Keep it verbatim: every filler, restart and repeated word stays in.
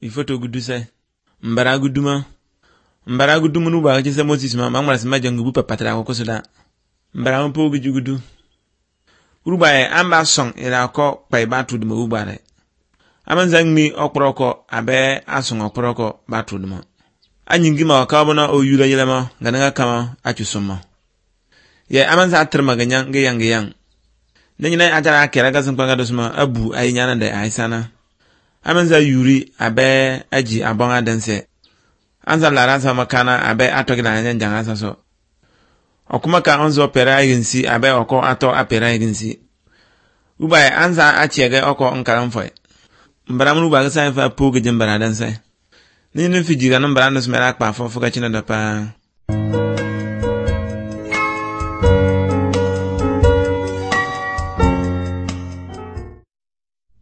ifoto gudu sai mbara guduma mbara guduma nu ba jese Moses ma mangmara sima jangu bu papatra ko kosoda mbara mpo gudu uruba e amba song ira ko pai batu de mu bare amanzangmi okporoko abe asong okporoko batu de mu anyingi ma ka bona o yula yelema ngana kama achusoma ye amanza atrma ganyang geyang geyang nenyina ajara kera gazan panga dosma abu ayinyana de aisana amanza yuri abe aji abonga dense anza laransa makana abe atogina nyanja asa so okuma ka onzo pera agency abe oko ato apera agency ubai anza achiege oko nkaramfo mbaramu ba ga fa poge jembara dense ni ni fijiga no mbara no smera kpa fo fo ga china da pa